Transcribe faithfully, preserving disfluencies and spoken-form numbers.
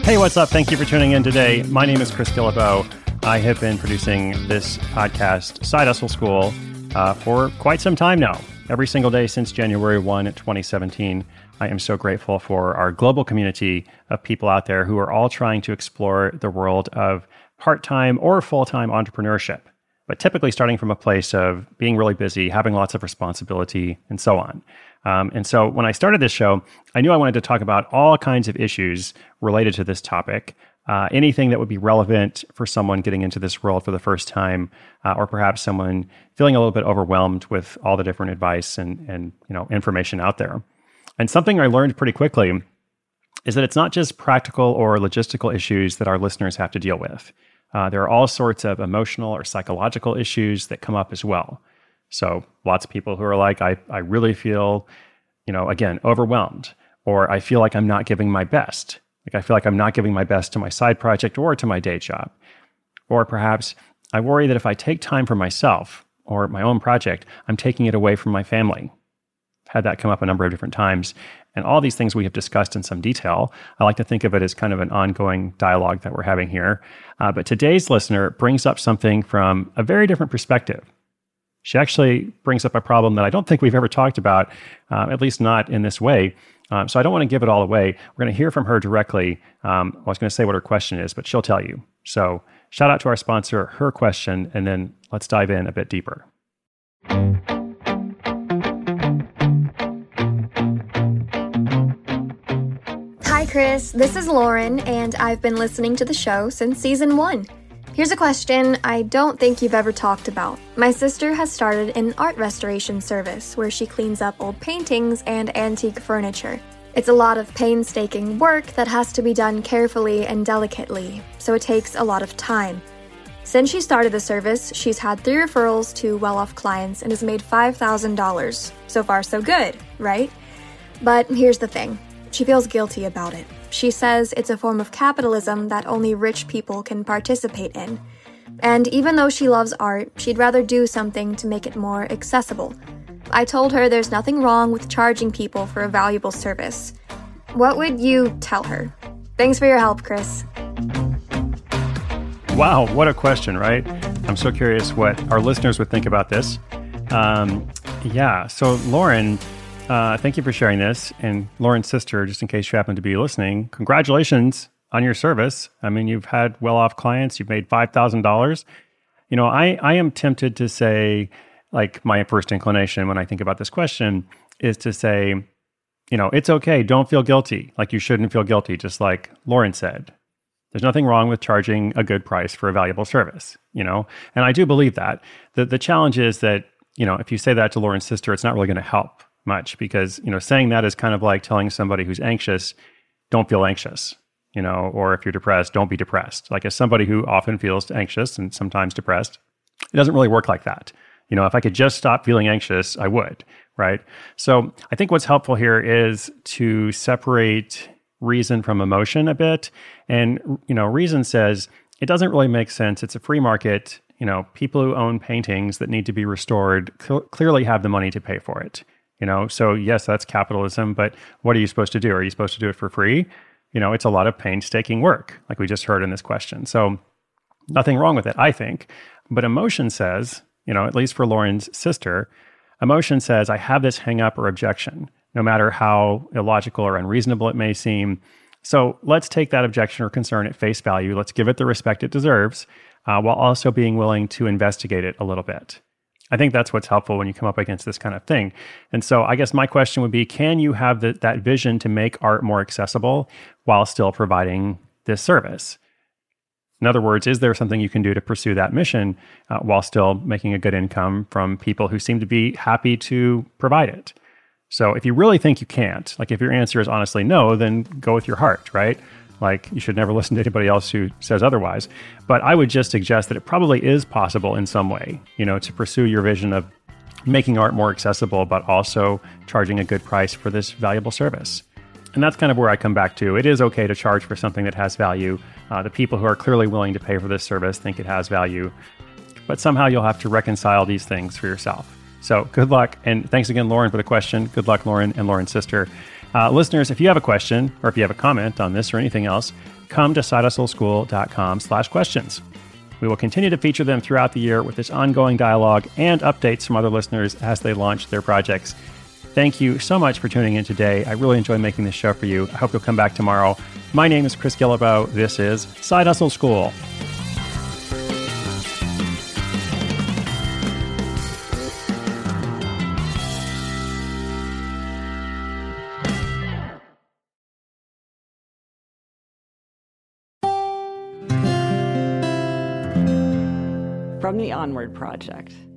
Hey, what's up? Thank you for tuning in today. My name is Chris Guillebeau. I have been producing this podcast, Side Hustle School, uh, for quite some time now. Every single day since January first, twenty seventeen. I am so grateful for our global community of people out there who are all trying to explore the world of part-time or full-time entrepreneurship, but typically starting from a place of being really busy, having lots of responsibility, and so on. Um, and so when I started this show, I knew I wanted to talk about all kinds of issues related to this topic, uh, anything that would be relevant for someone getting into this world for the first time, uh, or perhaps someone feeling a little bit overwhelmed with all the different advice and, and you know information out there. And something I learned pretty quickly is that it's not just practical or logistical issues that our listeners have to deal with. Uh, there are all sorts of emotional or psychological issues that come up as well. So lots of people who are like, I, I really feel, you know, again, overwhelmed, or I feel like I'm not giving my best. Like I feel like I'm not giving my best to my side project or to my day job. Or perhaps I worry that if I take time for myself or my own project, I'm taking it away from my family. I've had that come up a number of different times. And all these things we have discussed in some detail. I like to think of it as kind of an ongoing dialogue that we're having here. Uh, but today's listener brings up something from a very different perspective. She actually brings up a problem that I don't think we've ever talked about, uh, at least not in this way. Um, so I don't want to give it all away. We're going to hear from her directly. Um, I was going to say what her question is, but she'll tell you. So shout out to our sponsor, her question, and then let's dive in a bit deeper. Hi, Chris. This is Lauren, and I've been listening to the show since season one. Here's a question I don't think you've ever talked about. My sister has started an art restoration service where she cleans up old paintings and antique furniture. It's a lot of painstaking work that has to be done carefully and delicately, so it takes a lot of time. Since she started the service, she's had three referrals to well-off clients and has made five thousand dollars. So far, so good, right? But here's the thing. She feels guilty about it. She says it's a form of capitalism that only rich people can participate in. And even though she loves art, she'd rather do something to make it more accessible. I told her there's nothing wrong with charging people for a valuable service. What would you tell her? Thanks for your help, Chris. Wow, what a question, right? I'm so curious what our listeners would think about this. Um, yeah, so Lauren... Uh, thank you for sharing this. And Lauren's sister, just in case you happen to be listening, congratulations on your service. I mean, you've had well-off clients. You've made five thousand dollars. You know, I, I am tempted to say, like my first inclination when I think about this question is to say, you know, it's okay. Don't feel guilty. Like you shouldn't feel guilty, just like Lauren said. There's nothing wrong with charging a good price for a valuable service, you know? And I do believe that. The, the challenge is that, you know, if you say that to Lauren's sister, it's not really going to help much because, you know, saying that is kind of like telling somebody who's anxious, don't feel anxious, you know, or if you're depressed, don't be depressed. Like as somebody who often feels anxious and sometimes depressed, it doesn't really work like that. You know, if I could just stop feeling anxious, I would, right? So I think what's helpful here is to separate reason from emotion a bit. And, you know, reason says it doesn't really make sense. It's a free market. You know, people who own paintings that need to be restored cl- clearly have the money to pay for it. You know, so yes, that's capitalism, but what are you supposed to do? Are you supposed to do it for free? You know, it's a lot of painstaking work, like we just heard in this question. So nothing wrong with it, I think. But emotion says, you know, at least for Lauren's sister, emotion says, I have this hang up or objection, no matter how illogical or unreasonable it may seem. So let's take that objection or concern at face value. Let's give it the respect it deserves, uh, while also being willing to investigate it a little bit. I think that's what's helpful when you come up against this kind of thing. And so I guess my question would be, can you have the, that vision to make art more accessible while still providing this service? In other words, is there something you can do to pursue that mission uh, while still making a good income from people who seem to be happy to provide it? So if you really think you can't, like if your answer is honestly no, then go with your heart, right? Like you should never listen to anybody else who says otherwise. But I would just suggest that it probably is possible in some way, you know, to pursue your vision of making art more accessible, but also charging a good price for this valuable service. And that's kind of where I come back to. It is okay to charge for something that has value. Uh, the people who are clearly willing to pay for this service think it has value. But somehow you'll have to reconcile these things for yourself. So good luck. And thanks again, Lauren, for the question. Good luck, Lauren and Lauren's sister. Uh, listeners, if you have a question or if you have a comment on this or anything else, come to sidehustleschool.com slash questions. We will continue to feature them throughout the year with this ongoing dialogue and updates from other listeners as they launch their projects. Thank you so much for tuning in today. I really enjoy making this show for you. I hope you'll come back tomorrow. My name is Chris Guillebeau. This is Side Hustle School. From the Onward Project.